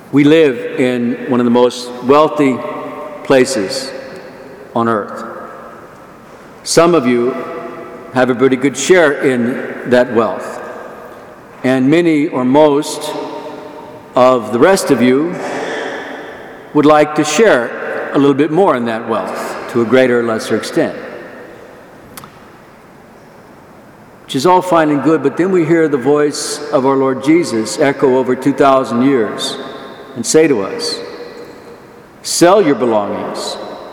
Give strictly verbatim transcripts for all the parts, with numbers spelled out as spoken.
We live in one of the most wealthy places on earth. Some of you have a pretty good share in that wealth. And many or most of the rest of you would like to share a little bit more in that wealth to a greater or lesser extent. Which is all fine and good, but then we hear the voice of our Lord Jesus echo over two thousand years and say to us, sell your belongings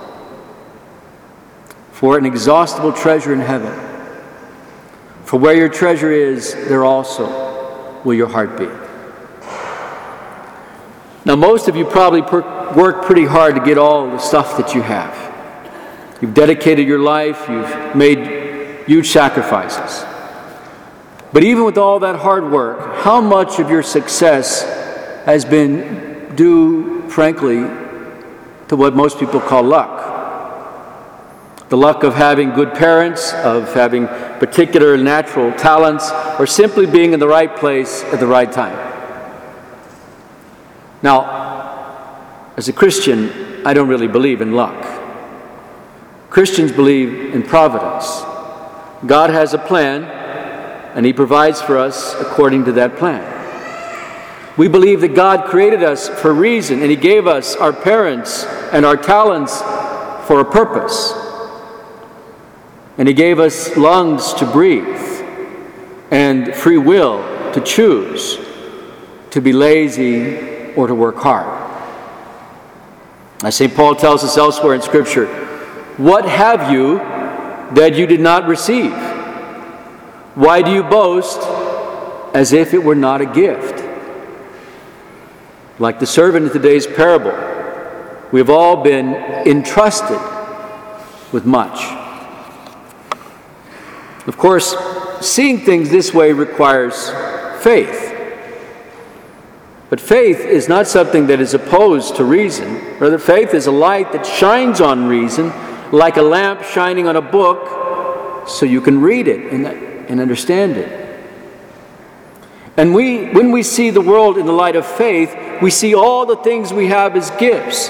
for an inexhaustible treasure in heaven. For where your treasure is, there also will your heart be. Now, most of you probably per- work pretty hard to get all the stuff that you have. You've dedicated your life, you've made huge sacrifices. But even with all that hard work, how much of your success has been due, frankly, to what most people call luck? The luck of having good parents, of having particular natural talents, or simply being in the right place at the right time. Now, as a Christian, I don't really believe in luck. Christians believe in providence. God has a plan, and He provides for us according to that plan. We believe that God created us for a reason, and He gave us our parents and our talents for a purpose. And He gave us lungs to breathe and free will to choose to be lazy or to work hard. As Saint Paul tells us elsewhere in Scripture, what have you that you did not receive? Why do you boast as if it were not a gift? Like the servant in today's parable, we have all been entrusted with much. Of course, seeing things this way requires faith. But faith is not something that is opposed to reason. Rather, faith is a light that shines on reason, like a lamp shining on a book, so you can read it and, and understand it. And we, when we see the world in the light of faith, we see all the things we have as gifts,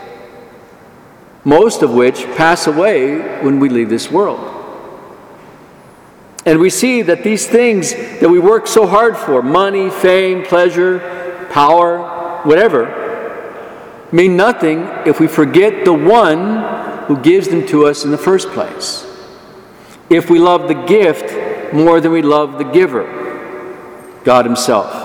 most of which pass away when we leave this world. And we see that these things that we work so hard for, money, fame, pleasure, power, whatever, mean nothing if we forget the one who gives them to us in the first place. If we love the gift more than we love the giver, God Himself.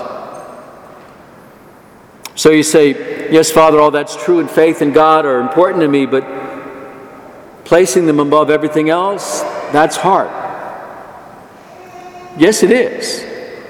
So you say, yes, Father, all that's true, and faith in God are important to me, but placing them above everything else, that's hard. Yes, it is.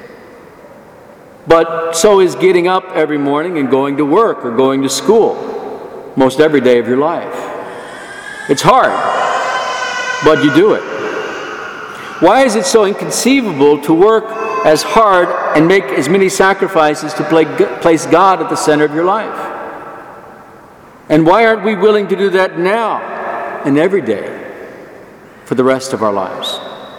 But so is getting up every morning and going to work or going to school most every day of your life. It's hard, but you do it. Why is it so inconceivable to work as hard and make as many sacrifices to play, place God at the center of your life? And why aren't we willing to do that now and every day for the rest of our lives?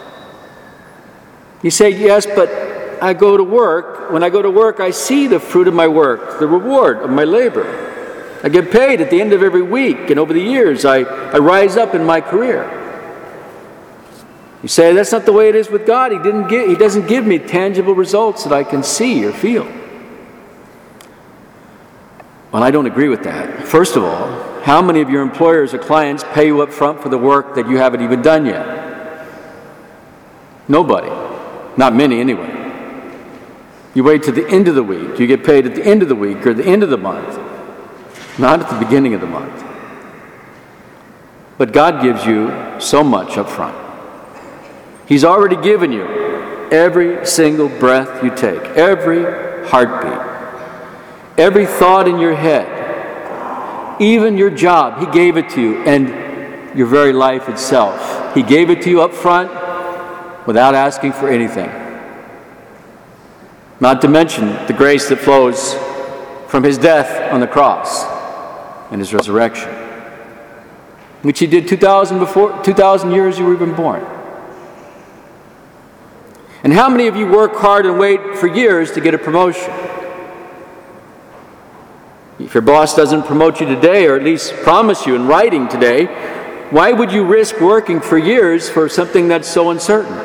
You say, yes, but I go to work. When I go to work, I see the fruit of my work, the reward of my labor. I get paid at the end of every week, and over the years, I, I rise up in my career. You say, that's not the way it is with God. He didn't give, He doesn't give me tangible results that I can see or feel. Well, I don't agree with that. First of all, how many of your employers or clients pay you up front for the work that you haven't even done yet? Nobody. Not many, anyway. You wait to the end of the week. You get paid at the end of the week or the end of the month, not at the beginning of the month. But God gives you so much up front. He's already given you every single breath you take, every heartbeat, every thought in your head, even your job. He gave it to you, and your very life itself. He gave it to you up front without asking for anything. Not to mention the grace that flows from His death on the cross and His resurrection, which He did two thousand before, two thousand years you were even born. And how many of you work hard and wait for years to get a promotion? If your boss doesn't promote you today, or at least promise you in writing today, why would you risk working for years for something that's so uncertain?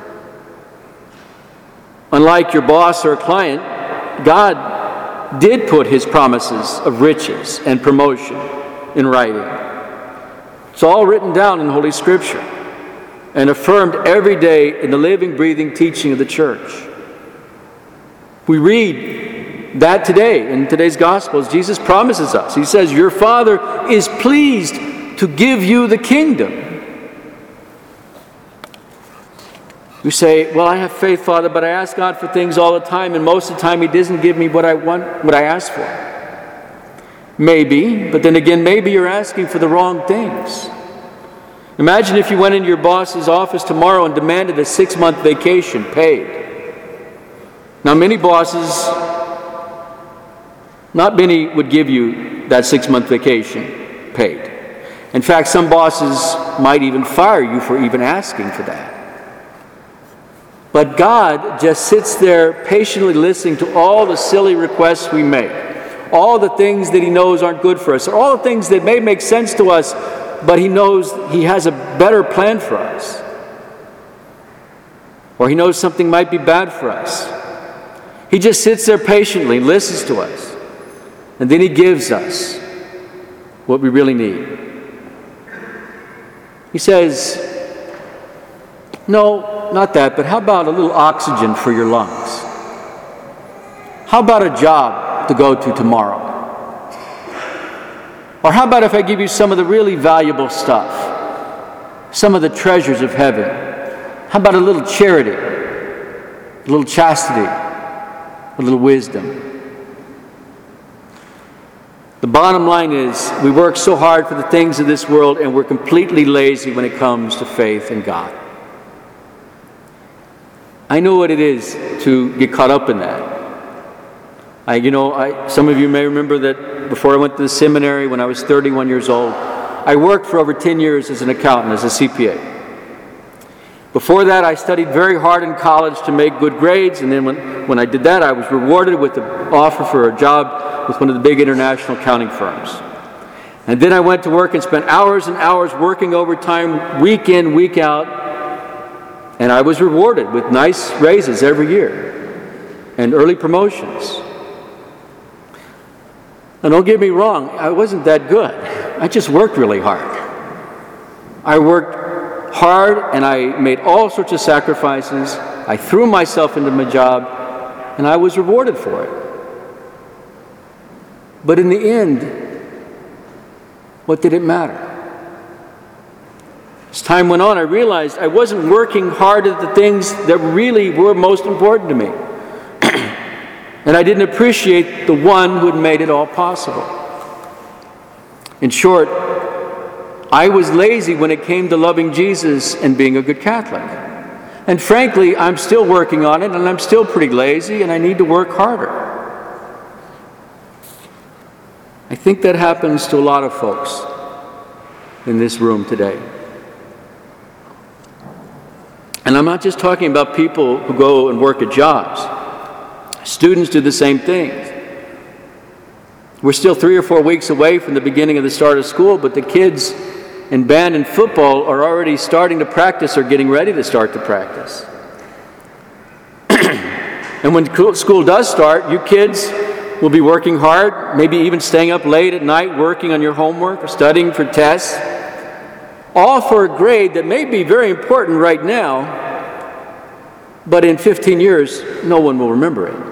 Unlike your boss or a client, God did put his promises of riches and promotion in writing. It's all written down in Holy Scripture and affirmed every day in the living, breathing teaching of the church. We read that today in today's Gospels. Jesus promises us. He says, your Father is pleased to give you the kingdom. You say, well, I have faith, Father, but I ask God for things all the time, and most of the time He doesn't give me what I want, what I ask for. Maybe, but then again, maybe you're asking for the wrong things. Imagine if you went into your boss's office tomorrow and demanded a six-month vacation paid. Now, many bosses, not many would give you that six-month vacation paid. In fact, some bosses might even fire you for even asking for that. But God just sits there patiently listening to all the silly requests we make, all the things that He knows aren't good for us, or all the things that may make sense to us, but He knows He has a better plan for us. Or He knows something might be bad for us. He just sits there patiently and listens to us. And then He gives us what we really need. He says, no, not that, but how about a little oxygen for your lungs? How about a job to go to tomorrow? Or how about if I give you some of the really valuable stuff, some of the treasures of heaven? How about a little charity, a little chastity, a little wisdom? The bottom line is, we work so hard for the things of this world, and we're completely lazy when it comes to faith in God. I know what it is to get caught up in that. I, you know, I, some of you may remember that before I went to the seminary, when I was thirty-one years old, I worked for over ten years as an accountant, as a C P A. Before that, I studied very hard in college to make good grades, and then when, when I did that, I was rewarded with an offer for a job with one of the big international accounting firms. And then I went to work and spent hours and hours working overtime, week in, week out, and I was rewarded with nice raises every year and early promotions. And don't get me wrong, I wasn't that good. I just worked really hard. I worked hard and I made all sorts of sacrifices. I threw myself into my job and I was rewarded for it. But in the end, what did it matter? As time went on, I realized I wasn't working hard at the things that really were most important to me. And I didn't appreciate the one who had made it all possible. In short, I was lazy when it came to loving Jesus and being a good Catholic. And frankly, I'm still working on it, and I'm still pretty lazy, and I need to work harder. I think that happens to a lot of folks in this room today. And I'm not just talking about people who go and work at jobs. Students do the same thing. We're still three or four weeks away from the beginning of the start of school, but the kids in band and football are already starting to practice or getting ready to start to practice. And when school does start, you kids will be working hard, maybe even staying up late at night working on your homework or studying for tests, all for a grade that may be very important right now, but in fifteen years, no one will remember it.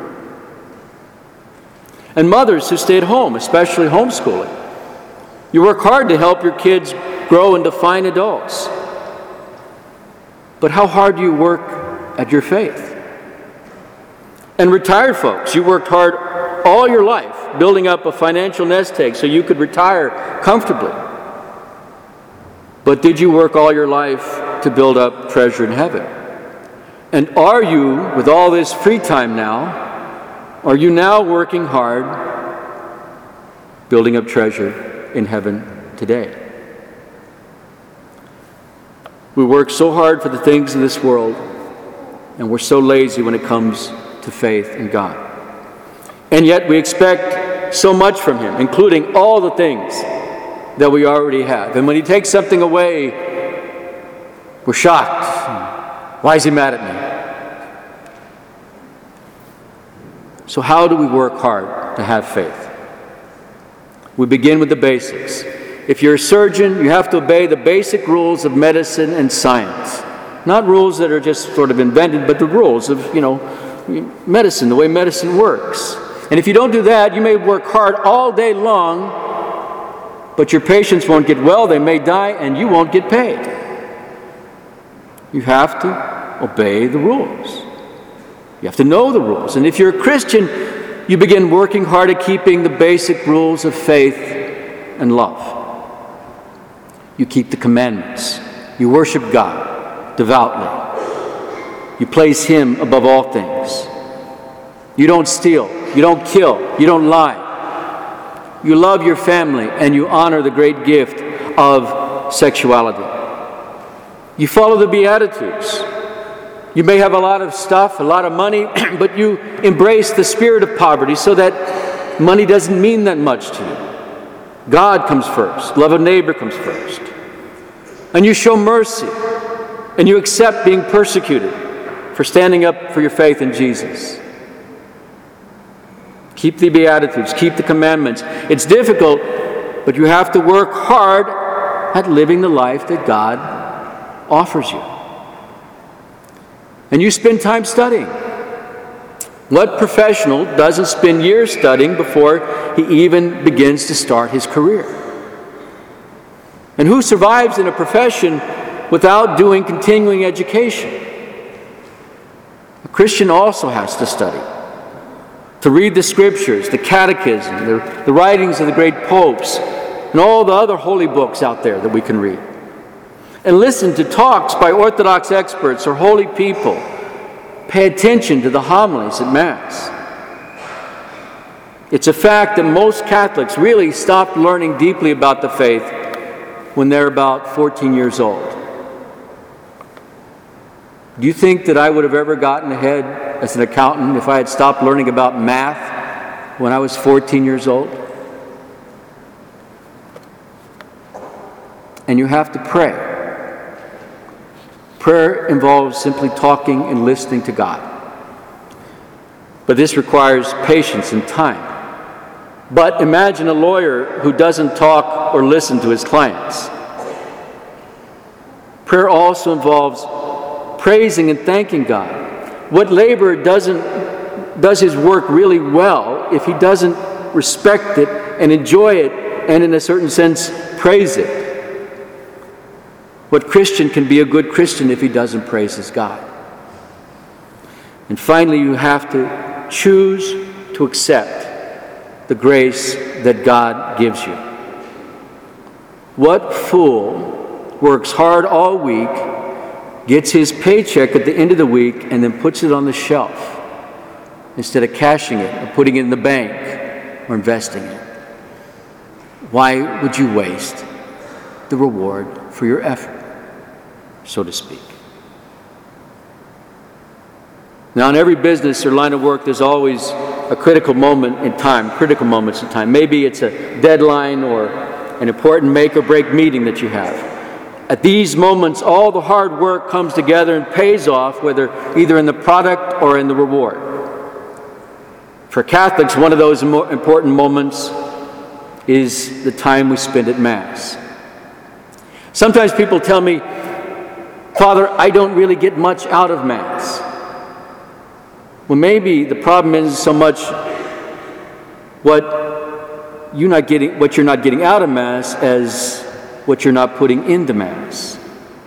And mothers who stay at home, especially homeschooling, you work hard to help your kids grow into fine adults. But how hard do you work at your faith? And retired folks, you worked hard all your life building up a financial nest egg so you could retire comfortably. But did you work all your life to build up treasure in heaven? And are you, with all this free time now, are you now working hard building up treasure in heaven today? We work so hard for the things of this world, and we're so lazy when it comes to faith in God. And yet we expect so much from Him, including all the things that we already have. And when He takes something away, we're shocked. Why is He mad at me? So how do we work hard to have faith? We begin with the basics. If you're a surgeon, you have to obey the basic rules of medicine and science. Not rules that are just sort of invented, but the rules of, you know, medicine, the way medicine works. And if you don't do that, you may work hard all day long, but your patients won't get well, they may die, and you won't get paid. You have to obey the rules. You have to know the rules. And if you're a Christian, you begin working hard at keeping the basic rules of faith and love. You keep the commandments. You worship God devoutly. You place Him above all things. You don't steal. You don't kill. You don't lie. You love your family and you honor the great gift of sexuality. You follow the Beatitudes. You may have a lot of stuff, a lot of money, but you embrace the spirit of poverty so that money doesn't mean that much to you. God comes first. Love of neighbor comes first. And you show mercy. And you accept being persecuted for standing up for your faith in Jesus. Keep the Beatitudes. Keep the commandments. It's difficult, but you have to work hard at living the life that God offers you. And you spend time studying. What professional doesn't spend years studying before he even begins to start his career? And who survives in a profession without doing continuing education? A Christian also has to study. To read the Scriptures, the Catechism, the, the writings of the great popes, and all the other holy books out there that we can read. And listen to talks by Orthodox experts or holy people. Pay attention to the homilies at Mass. It's a fact that most Catholics really stop learning deeply about the faith when they're about fourteen years old. Do you think that I would have ever gotten ahead as an accountant if I had stopped learning about math when I was fourteen years old? And you have to pray. Prayer involves simply talking and listening to God. But this requires patience and time. But imagine a lawyer who doesn't talk or listen to his clients. Prayer also involves praising and thanking God. What laborer doesn't does his work really well if he doesn't respect it and enjoy it and in a certain sense praise it? What Christian can be a good Christian if he doesn't praise his God? And finally, you have to choose to accept the grace that God gives you. What fool works hard all week, gets his paycheck at the end of the week, and then puts it on the shelf instead of cashing it or putting it in the bank or investing it? Why would you waste the reward for your effort, so to speak? Now, in every business or line of work, there's always a critical moment in time, critical moments in time. Maybe it's a deadline or an important make or break meeting that you have. At these moments, all the hard work comes together and pays off, whether either in the product or in the reward. For Catholics, one of those important moments is the time we spend at Mass. Sometimes people tell me, Father, I don't really get much out of Mass. Well, maybe the problem isn't so much what you're not getting, what you're not getting out of Mass as what you're not putting into Mass.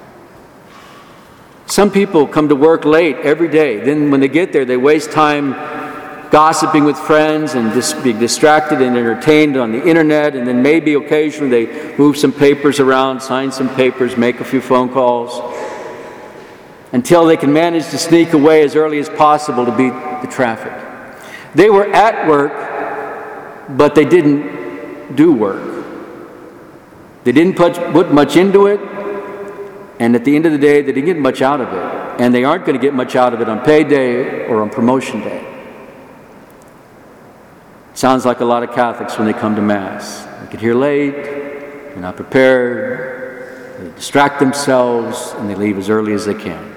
Some people come to work late every day. Then when they get there, they waste time gossiping with friends and just being distracted and entertained on the internet. And then maybe occasionally they move some papers around, sign some papers, make a few phone calls, until they can manage to sneak away as early as possible to beat the traffic. They were at work, but they didn't do work. They didn't put, put much into it, and at the end of the day, they didn't get much out of it. And they aren't going to get much out of it on payday or on promotion day. Sounds like a lot of Catholics when they come to Mass. They get here late, they're not prepared, they distract themselves, and they leave as early as they can.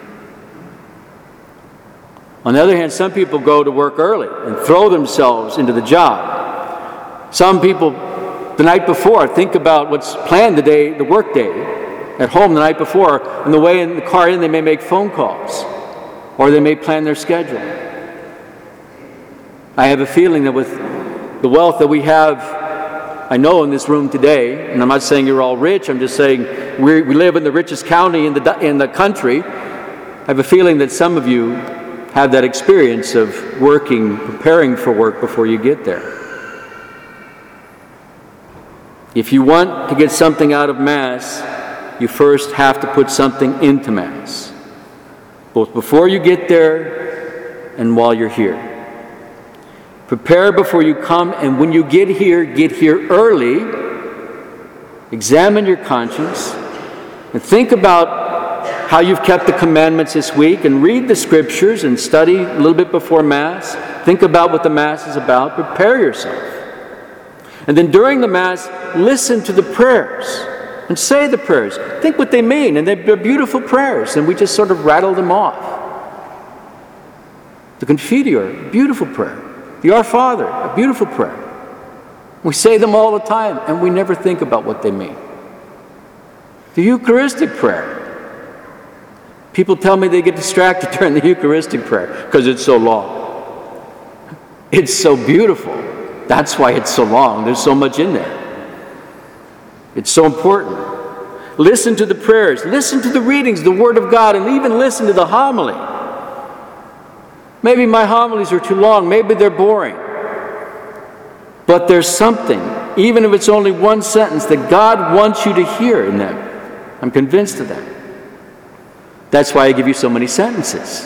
On the other hand, some people go to work early and throw themselves into the job. Some people, the night before, think about what's planned the day, the work day, at home the night before. On the way in the car in, they may make phone calls, or they may plan their schedule. I have a feeling that with the wealth that we have, I know in this room today, and I'm not saying you're all rich, I'm just saying we we live in the richest county in the in the country. I have a feeling that some of you have that experience of working, preparing for work before you get there. If you want to get something out of Mass, you first have to put something into Mass, both before you get there and while you're here. Prepare before you come, and when you get here, get here early. Examine your conscience and think about how you've kept the commandments this week, and read the scriptures and study a little bit before Mass. Think about what the Mass is about. Prepare yourself. And then during the Mass, listen to the prayers and say the prayers. Think what they mean, and they're beautiful prayers, and we just sort of rattle them off. The Confiteor, beautiful prayer. The Our Father, a beautiful prayer. We say them all the time, and we never think about what they mean. The Eucharistic prayer. People tell me they get distracted during the Eucharistic prayer because it's so long. It's so beautiful. That's why it's so long. There's so much in there. It's so important. Listen to the prayers. Listen to the readings, the Word of God, and even listen to the homily. Maybe my homilies are too long. Maybe they're boring. But there's something, even if it's only one sentence, that God wants you to hear in them. I'm convinced of that. That's why I give you so many sentences.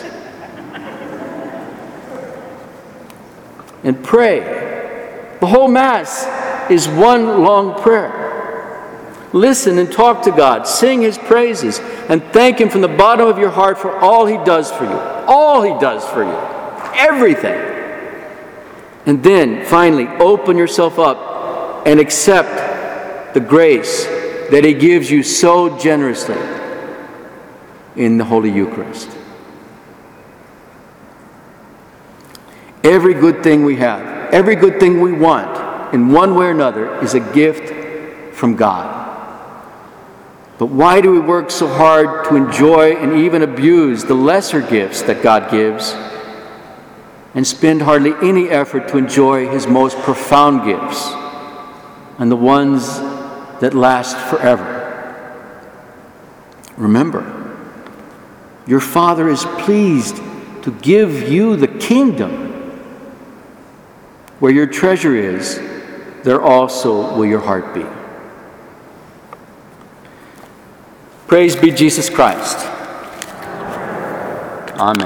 And pray. The whole Mass is one long prayer. Listen and talk to God. Sing His praises and thank Him from the bottom of your heart for all He does for you. All He does for you. Everything. And then, finally, open yourself up and accept the grace that He gives you so generously in the Holy Eucharist. Every good thing we have, every good thing we want, in one way or another, is a gift from God. But why do we work so hard to enjoy and even abuse the lesser gifts that God gives, and spend hardly any effort to enjoy His most profound gifts and the ones that last forever? Remember, your Father is pleased to give you the kingdom. Where your treasure is, there also will your heart be. Praise be Jesus Christ. Amen.